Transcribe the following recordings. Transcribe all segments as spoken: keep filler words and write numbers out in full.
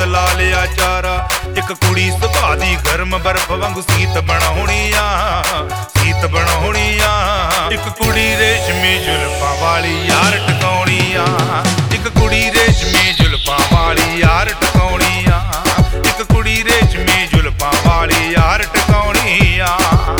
ਹੱਥ ਲਾ ਲਿਆ ਚਾਰਾ। ਇੱਕ ਕੁੜੀ ਸੁਭਾ ਦੀ ਗਰਮ ਬਰਫ ਵਾਂਗੂ ਸੀਤ ਬਣਾਉਣੀ ਆ, ਸੀਤ ਬਣਾਉਣੀ ਆ। ਇੱਕ ਕੁੜੀ ਰੇਸ਼ਮੀ ਜ਼ੁਲਫਾਂ ਵਾਲੀ ਯਾਰ ਟਿਕਾਉਣੀ ਆ, ਇੱਕ ਕੁੜੀ ਰੇਸ਼ਮੀ ਜ਼ੁਲਫਾਂ ਵਾਲੀ ਯਾਰ ਟਿਕਾਉਣੀ ਆ, ਇੱਕ ਕੁੜੀ ਰੇਸ਼ਮੀ ਜ਼ੁਲਫਾਂ ਵਾਲੀ ਯਾਰ ਟਿਕਾਉਣੀ ਆ।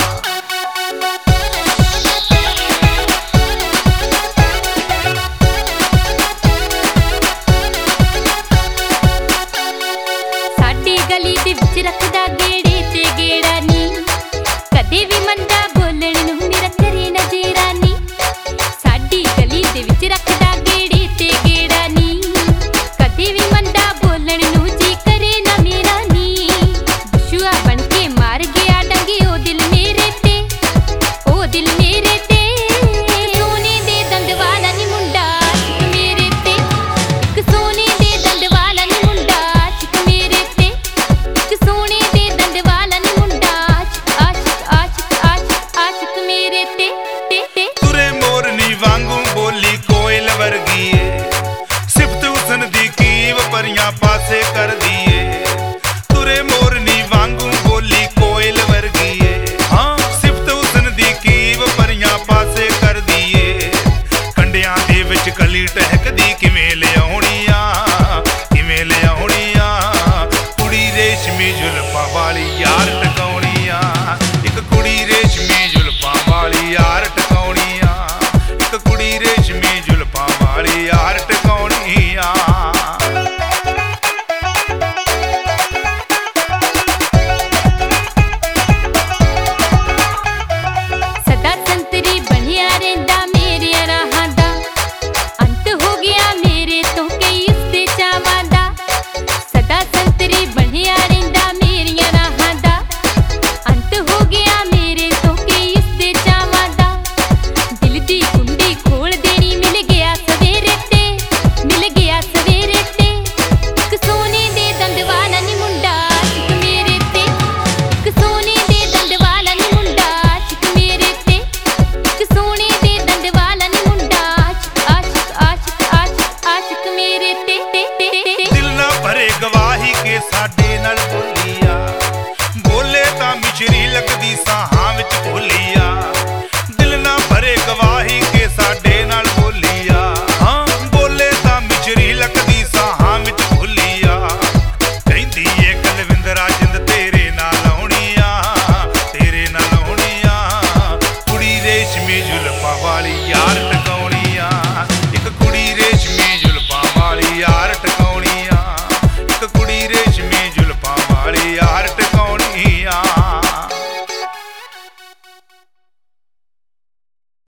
ਗਲੀ ਦੇ ਵਿੱਚ ਰੱਖਦਾ ਗੇੜੇ ਤੇ ਗੇੜਾ ਨੀ, ਕਦੇ ਵੀ ਮੰਦਾ ਬੋਲਣ ਨੂੰ ਮੇਰਾ ਕਰੇ ਨਾ ਜੇਰਾ ਨੀ। ਸਾਡੀ ਗਲੀ ਦੇ ਵਿੱਚ ਰੱਖਦਾ ਗੇੜੇ ਤੇ ਗੇੜਾ ਨੀ, ਕਦੇ ਵੀ ਮੰਦਾ ਬੋਲਣ ਨੂੰ ਜੀ ਕਰੇ ਨਾ ਮੇਰਾ ਨੀ। ਬਸ਼ੂਆ ਬਣ ਕੇ ਮਾਰ ਗਿਆ ਡੰਗੇ ਉਹ ਦਿਲ ਮੇਰੇ ਤੇ, ਉਹ ਦਿਲ ਮੇਰੇ ਤੇ। ਸੋਨੇ ਦੇ ਦੰਦ ਵਾਲਾ ਨੀ ਮੁੰਡਾ ਮੇਰੇ ਤੇ, ਇੱਕ ਸੋਨੇ ਦੇ ਦੰਦ ਵਾਲਾ ਨੀ ਮੁੰਡਾ ਮੇਰੇ ਤੇ। ਸੋਨੇ ਦੇ ਦੰਦ ਵਾਲਾ ਨੀ ਮੁੰਡਾ ਆਸ਼ਿਕ ਆਸ਼ਿਕ ਆਸ਼ਿਕ ਆਸ਼ਿਕ ਮੇਰੇ ਤੇ ਤੇ ਤੇ। ਤੁਰੇ ਮੋਰਨੀ ਵਾਂਗੂ ਬੋਲੀ ਕੋਇਲ ਵਰਗੀ ਏ, ਸਿਫਤ ਹੁਸਨ ਦੀ ਕੀਵ ਪਰੀਆਂ ਪਾਸੇ ਕਰਦੀ ਏ। ਤੁਰੇ ਮੋਰਨੀ ਵਾਂਗੂ ਬੋਲੀ ਕੋਇਲ ਵਰਗੀ ਏ, ਹਾਂ ਸਿਫਤ ਹੁਸਨ ਦੀ ਕੀਵ ਪਰੀਆਂ ਪਾਸੇ ਕਰਦੀ ਏ। ਕੰਡਿਆਂ ਦੇ ਵਿੱਚ ਕਲੀ ਟਹਿਕਦੀ ਕਿਵੇਂ ਲਿਆਉਣੀ ਆ, ਕਿਵੇਂ ਲਿਆਉਣੀ ਆ। ਰੇਸ਼ਮੀ ਜ਼ੁਲਫਾਂ ਵਾਲੀ ਯਾਰ ਟਿਕਾਉਣੀ ਆ, ਇੱਕ ਕੁੜੀ ਰੇਸ਼ਮੀ ਜ਼ੁਲਫਾਂ ਵਾਲੀ ਯਾਰ ਟਿਕਾਉਣੀ ਆ, ਇੱਕ ਕੁੜੀ ਰੇਸ਼ਮੀ ਜ਼ੁਲਫਾਂ ਵਾਲੀ ਯਾਰ ਟਿਕਾਉਣੀ ਆ। ਸਦਾ ਸੰਤਰੀ ਬਣਿਆ ਰਹਿੰਦਾ ਮੇਰੇ ਰਾਹਾਂ ਦਾ, ਅੰਤ ਹੋ ਗਿਆ ਮੇਰੇ ਤੋਂ ਕਈ ਉਸਦੇ ਚਾਵਾਂ ਦਾ। ਸਦਾ ਸੰਤਰੀ ਬਣਿਆ ਰਹਿੰਦਾ ਮੇਰੀਆਂ ਰਾਹਾਂ ਦਾ, ਅੰਤ ਹੋ ਗਿਆ ਮੇਰੇ ਤੋਂ ਕਈ ਉਸਦੇ ਚਾਵਾਂ ਦਾ। ਦਿਲ ਦੀ ਕੁੰਡੀ ਖੋਲ ਦੇਣੀ ਮਿਲ ਗਿਆ ਸਵੇਰੇ ਤੇ, ਮਿਲ ਗਿਆ ਸਵੇਰੇ ਤੇ। ਇੱਕ ਸੋਨੇ ਦੇ ਦੰਦ ਵਾਲਾ ਨੀ ਮੁੰਡਾ ਆਸ਼ਿਕ ਮੇਰੇ ਤੇ, ਇੱਕ ਸੋਨੇ ਦੇ ਦੰਦ ਵਾਲਾ ਨੀ ਮੁੰਡਾ ਆਸ਼ਿਕ ਮੇਰੇ ਤੇ, ਇੱਕ ਸੋਨੇ ਦੇ ਦੰਦ ਵਾਲਾ ਨੀ ਮੁੰਡਾ ਆਸ਼ਿਕ ਆਸ਼ਿਕ ਆਸ਼ਿਕ ਆਸ਼ਿਕ ਮੇਰੇ ਤੇ ਤੇ। ਦਿਲ ਨਾ ਭਰੇ ਗਵਾਹੀ ਕੇ ਸਾਡੇ ਨਾਲ ਬੋਲੀਆ, ਬੋਲੇ ਤਾਂ ਮਿਸ਼ਰੀ ਲੱਗਦੀ ਸਾਹਾਂ ਵਿੱਚ ਭੋਲੀਆ। ਦਿਲ ਨਾ ਭਰੇ ਗਵਾਹੀ ਕੇ ਸਾਡੇ ਨਾਲ ਬੋਲੀਆ, ਹਾਂ ਬੋਲੇ ਤਾਂ ਮਿਸ਼ਰੀ ਲੱਗਦੀ ਸਾਹਾਂ ਵਿੱਚ ਭੋਲੀਆ। ਕਹਿੰਦੀ ਏ ਕੁਲਵਿੰਦਰਾ ਜਿੰਦ ਤੇਰੇ ਨਾਲ ਆਉਣੀ ਆ, ਤੇਰੇ ਨਾਲ ਆਉਣੀ ਆ। ਕੁੜੀ ਰੇਸ਼ਮੀ ਜ਼ੁਲਫਾਂ ਵਾਲੀ ਯਾਰ